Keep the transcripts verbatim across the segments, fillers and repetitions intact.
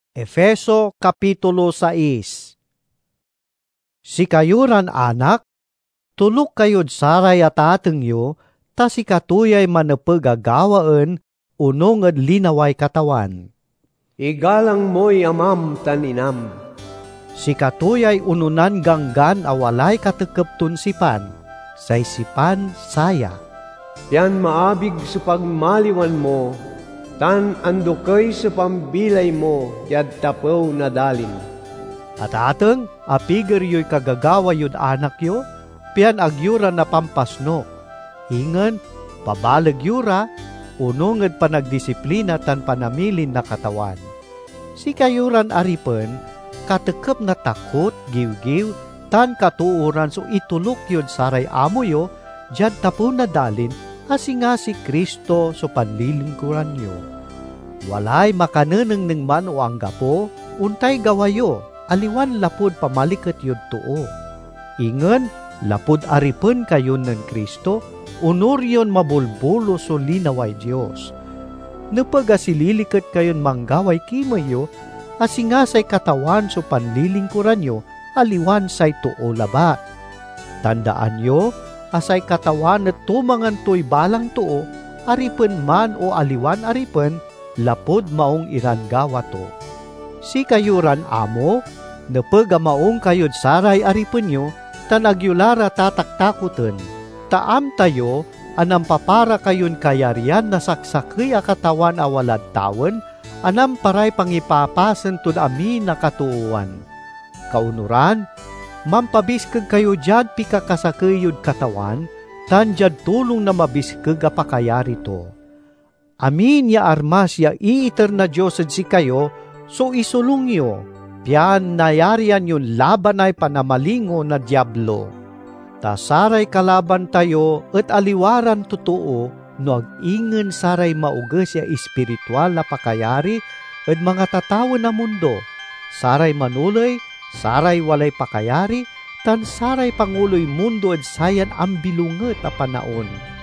Efeso Kapitulo sais. Sikayuran anak, tulok kayod saray at atengyo, ta sikatuyay manapagagawaan, unong at linaway katawan. Igalang mo'y amam taninam. Sikatuyay ununan ganggan awalay katekeptun sipan, say sipan saya. Yan maabig sa pagmaliwan mo, tan andukay sa pambilay mo, yad tapaw na dalin. At ateng, apiger yo'y kagagawa yun anak yo, pian agyura na pampasno. Ingan, pabalag yura, unongad panagdisiplina tan panamilin na katawan. Si kayuran aripen, katekep na takot, giw-giw, tan katuuran so itulok yun saray amo yo, jad tapo na dalin, asi nga si Kristo so panlilingkuran nyo. Walay makaneneng ng man o ang gapo, untay gawayo, aliwan lapod pamalikat yun tuo. Ingan, lapod aripen kayo ng Kristo, unor yun mabulbulo so linaway Diyos. Napagasililikot kayon manggaway kimayo, asi nga say katawan so panlilingkuran nyo, aliwan say tuo labat. Tandaan nyo, asay katawan na tumangan to'y balang tuo, aripen man o aliwan aripen, lapod maong iranggawa to. Si kayuran amo, napaga maong kayod saray aripen nyo, tanagyulara tataktakutan, taam tayo, anam papara kayon kayarian na saksakay a katawan awalad tawan, anam paray pangipapasen tud amin na katuuan. Kaunuran, mampabiskag kayo jad pikakasakayod katawan, tan jad tulong na mabiskag a pakayari to. Amin ya armas ya iiter na Diyos si kayo, so isulong yo, piyan nayarian yun laban ay panamalingo na diablo. Tasaray kalaban tayo at aliwaran totoo, no ag-ingen saray mauges ya espiritual na pakayari at mga tatawa na mundo, saray manulay, saray walay pakayari, tan saray panguloy mundo at sayan ang bilunget a panaon.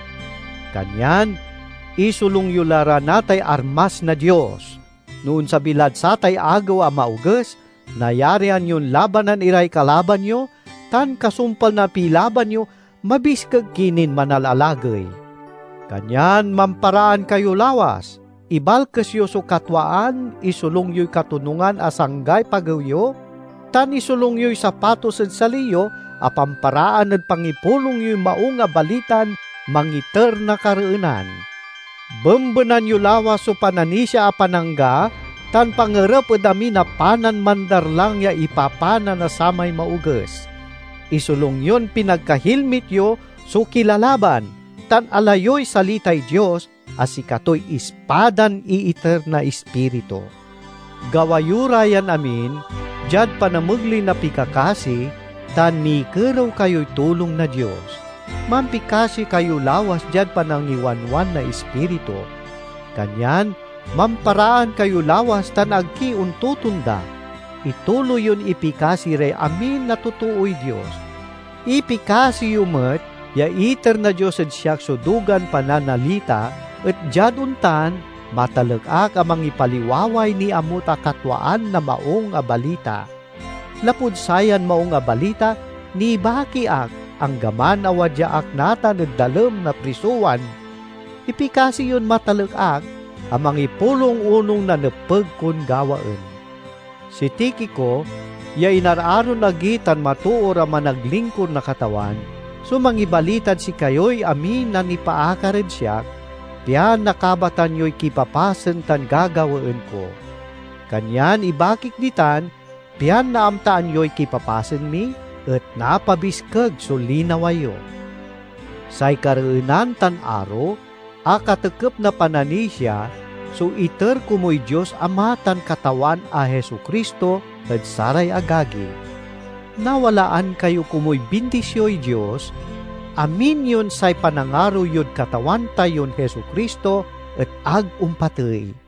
Kanyan, isulong yulara natay armas na Diyos. Noon sa bilad satay agaw a mauges, nayarian yun labanan iray kalaban nyo, tan kasumpal na pilaban nyo, mabiskag kinin manalalagay. Kanyan, mamparaan kayo lawas, ibalkes yo so katwaan, isulong yo'y katunungan asanggay pagawyo, tan isulong yo'y sapatos at saliyo, apamparaan at pangipulong yo'y maung balitan, mangiter na kareunan. Bembenan yu lawas so pananisya a panangga, tan pangerep edami na panan mandarlang ya ipapana na samay mauges. Isulong yon pinagkahilmit yo so kilalaban, tan alayoy salitay Diyos, asikatoy ispadan iiter na espiritu. Gawayurayan amin, jad panamugli na pikakasi, tan mikeraw kayo'y tulong na Diyos. Mampikasi kayo lawas jad panangiwanwan na espiritu. Kanyan, mamparaan kayo lawas tan agkiun tutunda. Ituloy yun ipikasi re amin na tutuoy Diyos. Ipikasi yumet, ya iter na Diyos at siyak sudugan pananalita, at jaduntan, matalagak amang ipaliwaway ni amuta katwaan na maong abalita. Lapud sayan maong abalita, ni bakiak, ang gaman awadyaak nata nagdalem na prisuwan. Ipikasi yun matalagak, amang ipulong unong na napagkun gawaan. Si Tikiko, ya inararon nagitan matuor ang managlingkod na katawan, sumangibalitan si kayo'y amin na nipaakared siya, piyan nakabatan yo'y kipapasen tan gagawaan ko. Kanyan ibakik ditan, piyan naamtaan yo'y kipapasen mi, at napabiskag so linawayo. Say kareunan tan aro, akatekep na pananisya, so iter kumoy Diyos amatan katawan a Hesu Kristo at saray agagi. Nawalaan kayo kumoy bindisyo'y Diyos, amin yun say panangaro yun katawan tayon Hesu Kristo at ag umpatay.